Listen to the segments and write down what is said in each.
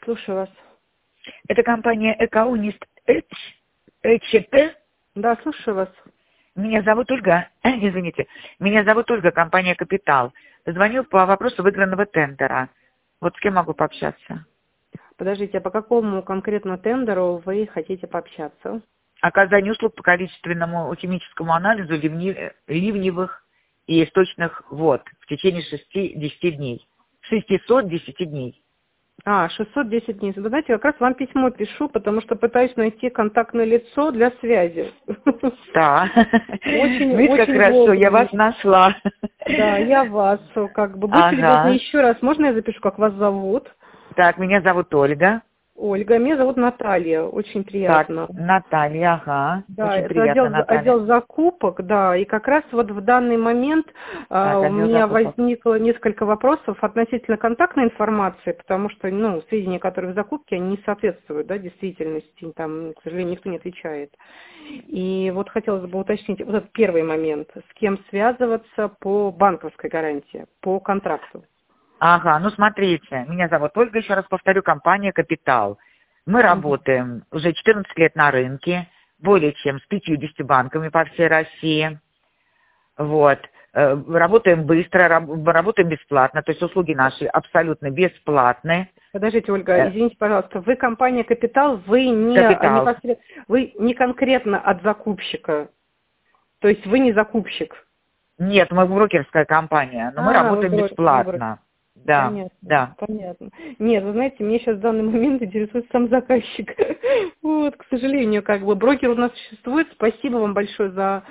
Слушаю вас. Это компания Экоунист ЭЧТ. Да, слушаю вас. Меня зовут Ольга. Извините. Меня зовут Ольга, компания «Капитал». Звоню по вопросу выигранного тендера. Вот с кем могу пообщаться? Подождите, а по какому конкретно тендеру вы хотите пообщаться? Оказание услуг по количественному химическому анализу ливневых и источных вод в течение 6-10 дней. 610 дней. 610 дней. Вы знаете, как раз вам письмо пишу, потому что пытаюсь найти контактное лицо для связи. Да. Очень, Видите, как очень хорошо, я вовремя. вас нашла. Да, я вас, как бы, будьте любезны Ага. еще раз. Можно я запишу, как вас зовут? Так, меня зовут Ольга. Ольга, меня зовут Наталья, очень Так, приятно. Наталья, ага. Да, Очень это приятно, Наталья. отдел закупок, да, и как раз вот в данный момент Так, у отдел меня закупок. возникло несколько вопросов относительно контактной информации, потому что, сведения, которые в закупке, они не соответствуют, да, действительности, там, к сожалению, никто не отвечает. И вот хотелось бы уточнить, вот этот первый момент, с кем связываться по банковской гарантии, по контракту. Ага, ну смотрите, меня зовут Ольга, еще раз повторю, компания «Капитал». Мы Мгм. работаем уже 14 лет на рынке, более чем с 50 банками по всей России. Вот. Работаем быстро, работаем бесплатно, то есть услуги наши абсолютно бесплатные. Подождите, Ольга, извините, пожалуйста, вы компания «Капитал», вы «Капитал». вы не конкретно от закупщика, то есть вы не закупщик. Нет, мы брокерская компания, но мы Вы работаем брокер. бесплатно. Да, Понятно, да. понятно. Нет, вы знаете, мне сейчас в данный момент интересует сам заказчик. Вот, к сожалению, как бы брокер у нас существует. Спасибо вам большое за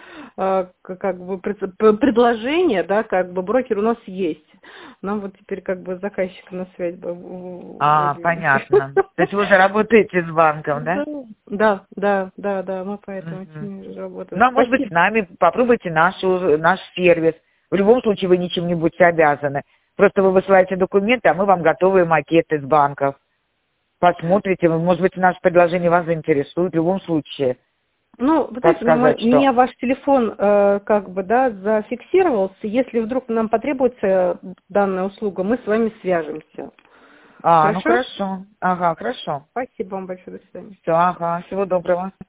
предложение, да, как бы брокер у нас есть. Нам вот теперь как бы заказчика на связь бы выделили. Понятно. То есть вы уже работаете с банком, да? Да, мы поэтому Мгм. работаем. Ну, а может быть, с Спасибо. нами попробуйте наш сервис. В любом случае вы ничем не будете обязаны. Просто вы высылаете документы, а мы вам готовые макеты с банков. Посмотрите, может быть, наше предложение вас заинтересует в любом случае. Вы Как знаете, сказать, у меня что... ваш телефон зафиксировался. Если вдруг нам потребуется данная услуга, мы с вами свяжемся. Ну Хорошо? хорошо. Ага, хорошо. Спасибо вам большое. До свидания. Все, ага, всего доброго.